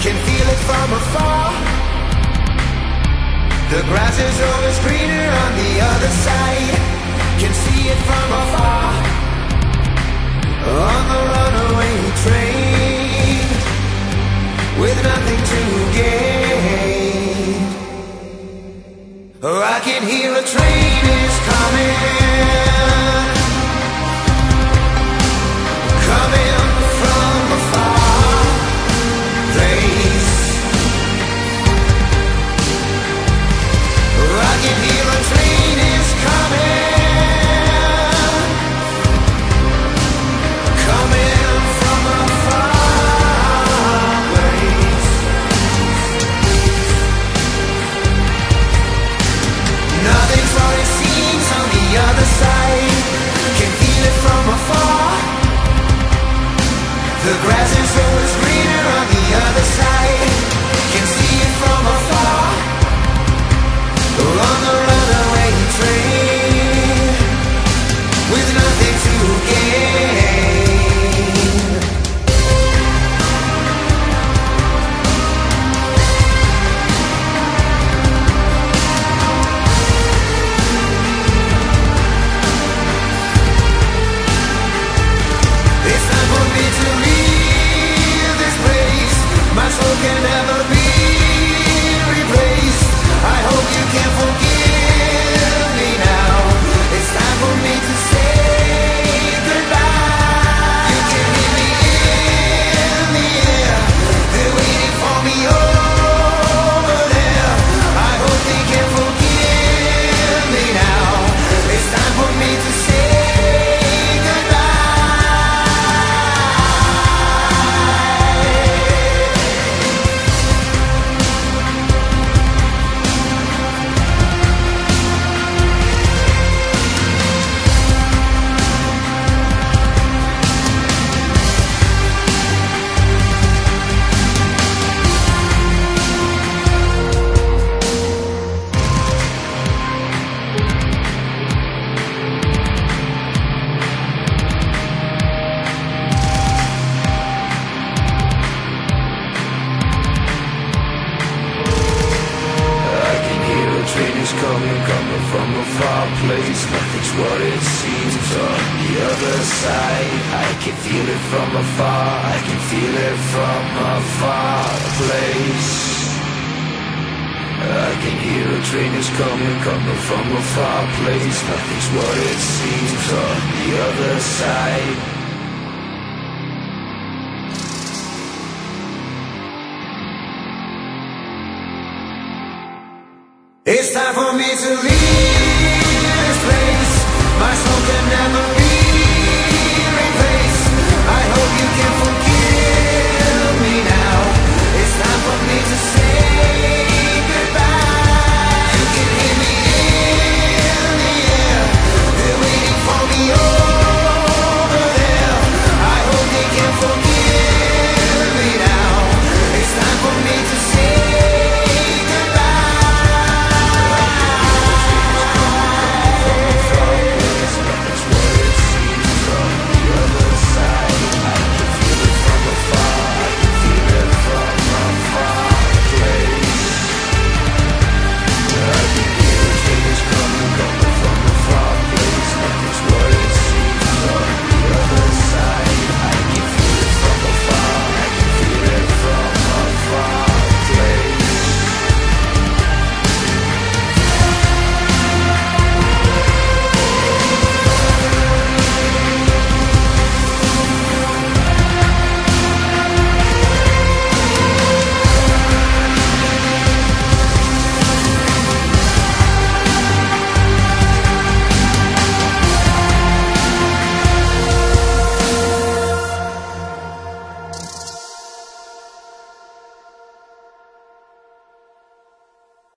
can feel it from afar. The grass is always greener on the other side. Can see it from afar. On the runaway train, with nothing to gain. Oh, I can hear a train is coming, coming from a far place. Oh, I can hear a train is coming, coming from a far place. Nothing's what it seems on the other side. Can feel it from afar. The grass is always greener on the other side. Can see it from afar. On the runaway train, with nothing to gain. It's time for me to leave this place. My soul can never be replaced. I hope you can forgive me now. It's time for me to say goodbye. You can hear me in the air. They're waiting for me over there. I hope they can forgive me now. It's time for me to say goodbye. Coming from a far place. Nothing's what it seems on the other side. I can feel it from afar. I can feel it from a far place. I can hear a train is coming from a far place. Nothing's what it seems on the other side. It's time for me to leave this place. My soul can never